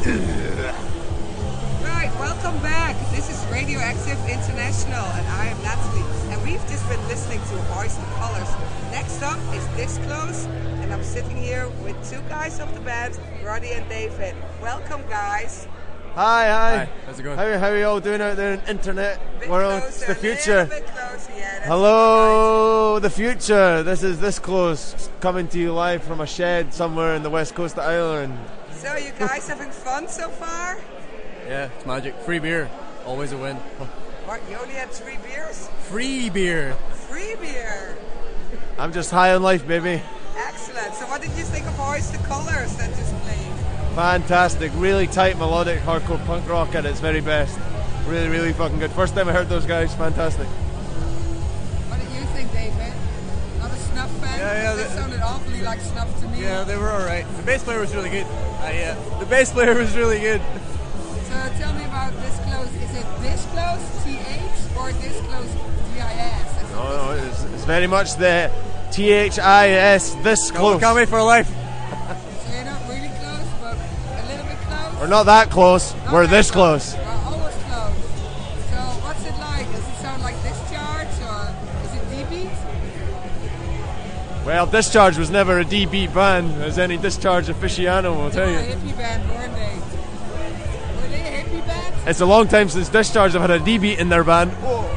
Right, welcome back. This is Radioactive International, and I am Natalie. And we've just been listening to Hoist the Colors. Next up is Disclose, and I'm sitting here with two guys of the band, Roddy and David. Welcome, guys. Hi. How's it going? How are you all doing out there in the internet world? Closer, It's the future. A little bit closer, yeah. Hello, the future. This is This Close, coming to you live from a shed somewhere in the west coast of Ireland. So, you guys having fun so far? Yeah, it's magic. Free beer, always a win. What, you only had 3 beers? Free beer. Free beer. I'm just high on life, baby. Excellent. So what did you think of Hoist the Colors that just played? Fantastic. Really tight, melodic, hardcore punk rock at its very best. Really, really fucking good. First time I heard those guys, fantastic. What did you think, David? Not a Snuff fan? Yeah, That sounded awfully like Snuff to me. Yeah, they were alright. The bass player was really good. The bass player was really good. So tell me about Disclose. Is it Disclose, TH, or Disclose, DIS? No, it's very much the THIS, this close. Can't wait for life. So you're not really close, but a little bit close? We're not that close, Not we're that this close. Almost close. So what's it like? Does it sound like Discharge, or is it D-Beat? Well, Discharge was never a D-beat band, as any Discharge aficionado will tell They were you. a hippie band, weren't they? Were they a hippie band? It's a long time since Discharge have had a D-beat in their band.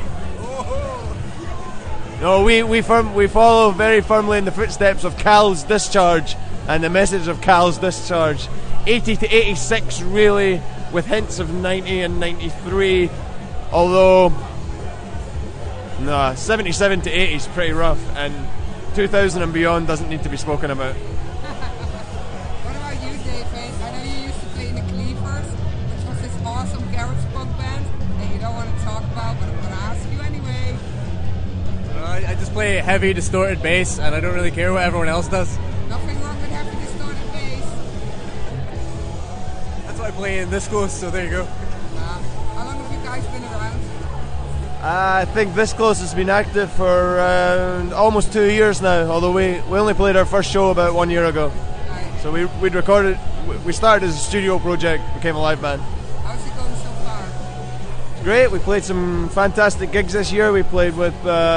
No, we follow very firmly in the footsteps of Cal's Discharge and the message of Cal's Discharge. 80 to 86 really, with hints of 90 and 93, although 77 to 80 is pretty rough, and 2000 and beyond doesn't need to be spoken about. What about you, David? I know you used to play in the Cleavers, which was this awesome garage punk band that you don't want to talk about, but I'm going to ask you anyway. I just play heavy, distorted bass, and I don't really care what everyone else does. Nothing wrong with heavy distorted bass. That's why I play in this close, so there you go. How long have you guys been around? I think This Close has been active for almost 2 years now, although we only played our first show about 1 year ago. So we started as a studio project, became a live band. How's it going so far? Great, we played some fantastic gigs this year. We played with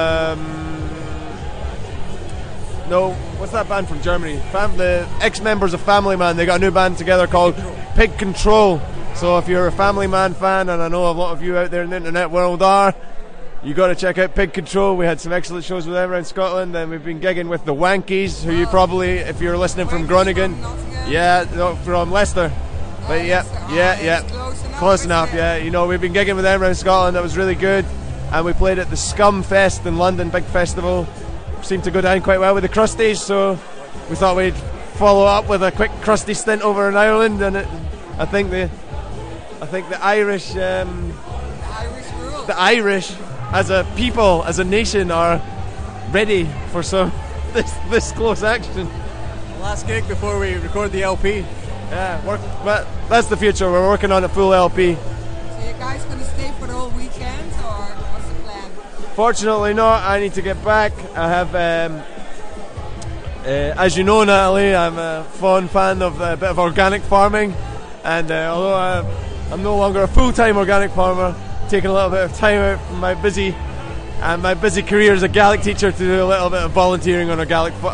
what's that band from Germany? The ex-members of Family Man. They got a new band together called Pig Control. So if you're a Family Man fan, and I know a lot of you out there in the internet world are, you got to check out Pig Control. We had some excellent shows with them around Scotland, and we've been gigging with the Wankies, who you probably, if you're listening from Groningen, from Leicester. But yeah, close enough. Yeah, we've been gigging with them around Scotland. That was really good, and we played at the Scum Fest in London, big festival. Seemed to go down quite well with the Crusties, so we thought we'd follow up with a quick Krusty stint over in Ireland, and I think the Irish, the Irish as a people, as a nation, are ready for some this close action. Last gig before we record the LP. Yeah, but that's the future. We're working on a full LP. So you guys going to stay for the whole weekend, or what's the plan? Fortunately not. I need to get back. I have, as you know, Natalie, I'm a fond fan of a bit of organic farming, and although I'm no longer a full-time organic farmer, taking a little bit of time out from my busy career as a Gaelic teacher to do a little bit of volunteering on an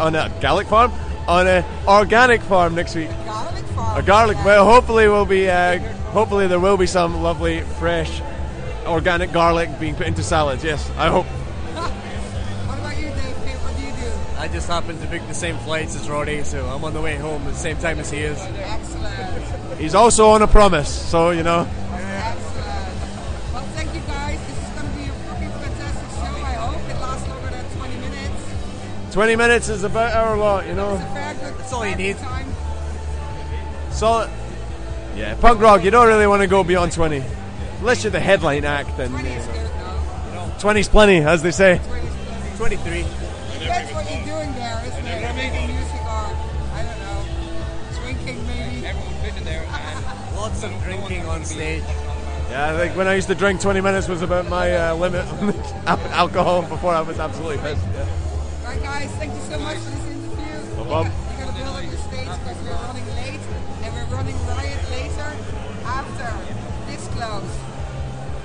organic farm next week. A garlic. Well, hopefully there will be some lovely, fresh, organic garlic being put into salads. Yes, I hope. What about you, Dave? What do you do? I just happened to book the same flights as Roddy, so I'm on the way home at the same time as he is. Excellent. He's also on a promise, so Excellent. Well, thank you guys. This is going to be a fucking fantastic show. I hope it lasts longer than 20 minutes. 20 minutes is about our lot, It's a fair good, That's all you need. time. Solid. Yeah, punk rock, you don't really want to go beyond 20. Unless you're the headline act, then 20 is good, no? 20's plenty, as they say. 20 is good. 23. Depends what you're doing there, isn't it? You're making music or, I don't know, drinking maybe. Everyone's been in there. Lots of drinking on stage. Yeah, I think when I used to drink, 20 minutes was about my limit on alcohol before I was absolutely pissed. Yeah. Right, guys, thank you so much for this interview. No problem. We're going to build up the stage because we're running late and we're running Riot later.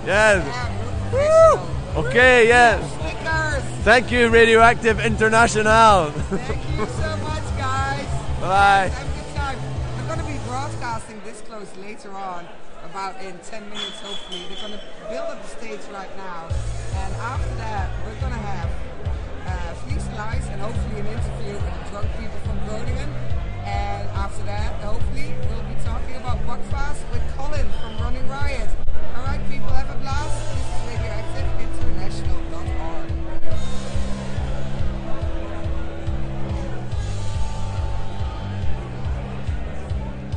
Yes. Woo! Okay, yes. Stickers. Thank you, Radioactive International. Thank you so much, guys. Bye. Have a good time. I'm going to be broadcasting This Close later on, about in 10 minutes, hopefully. They're going to build up the stage right now. And